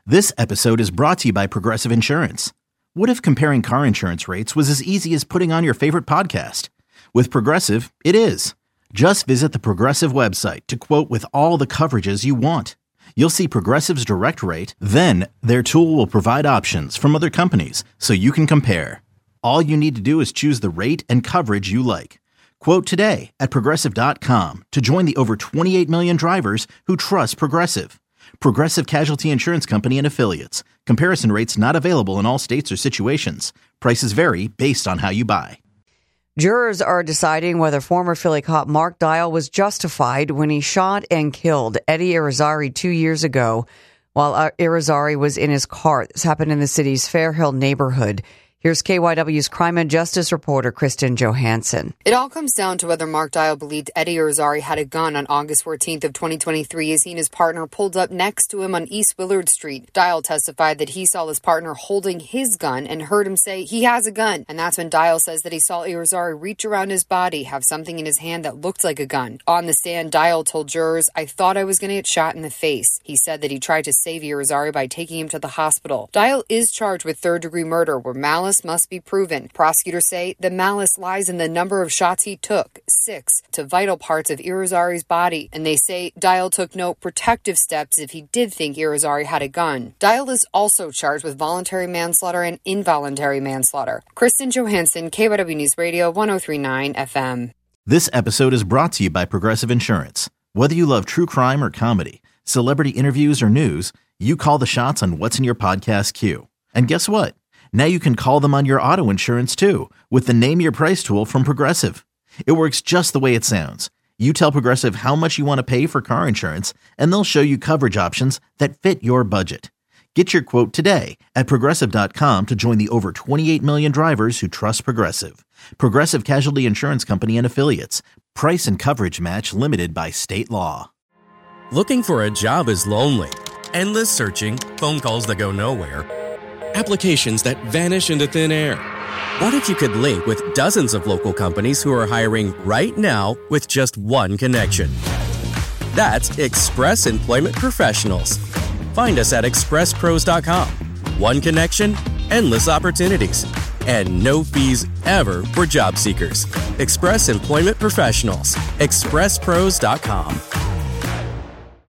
This episode is brought to you by Progressive Insurance. What if comparing car insurance rates was as easy as putting on your favorite podcast? With Progressive, it is. Just visit the Progressive website to quote with all the coverages you want. You'll see Progressive's direct rate, then their tool will provide options from other companies so you can compare. All you need to do is choose the rate and coverage you like. Quote today at Progressive.com to join the over 28 million drivers who trust Progressive. Progressive Casualty Insurance Company and Affiliates. Comparison rates not available in all states or situations. Prices vary based on how you buy. Jurors are deciding whether former Philly cop Mark Dial was justified when he shot and killed Eddie Irizarry 2 years ago while Irizarry was in his car. This happened in the city's Fairhill neighborhood. Here's KYW's crime and justice reporter, Kristen Johansson. It all comes down to whether Mark Dial believed Eddie Irizarry had a gun on August 14th of 2023 as he and his partner pulled up next to him on East Willard Street. Dial testified that he saw his partner holding his gun and heard him say, "He has a gun." And that's when Dial says that he saw Irizarry reach around his body, have something in his hand that looked like a gun. On the stand, Dial told jurors, "I thought I was going to get shot in the face." He said that he tried to save Irizarry by taking him to the hospital. Dial is charged with third-degree murder, where malice must be proven. Prosecutors say the malice lies in the number of shots he took, 6, to vital parts of Irizarry's body, and they say Dial took no protective steps if he did think Irizarry had a gun. Dial is also charged with voluntary manslaughter and involuntary manslaughter. Kristen Johansson, KYW News Radio, 103.9 FM. This episode is brought to you by Progressive Insurance. Whether you love true crime or comedy, celebrity interviews or news, you call the shots on what's in your podcast queue. And guess what? Now you can call them on your auto insurance too with the Name Your Price tool from Progressive. It works just the way it sounds. You tell Progressive how much you want to pay for car insurance, and they'll show you coverage options that fit your budget. Get your quote today at Progressive.com to join the over 28 million drivers who trust Progressive. Progressive Casualty Insurance Company and Affiliates. Price and coverage match limited by state law. Looking for a job is lonely. Endless searching, phone calls that go nowhere, applications that vanish into thin air. What if you could link with dozens of local companies who are hiring right now with just one connection? That's Express Employment Professionals. Find us at expresspros.com. One connection, endless opportunities, and no fees ever for job seekers. Express Employment Professionals. expresspros.com.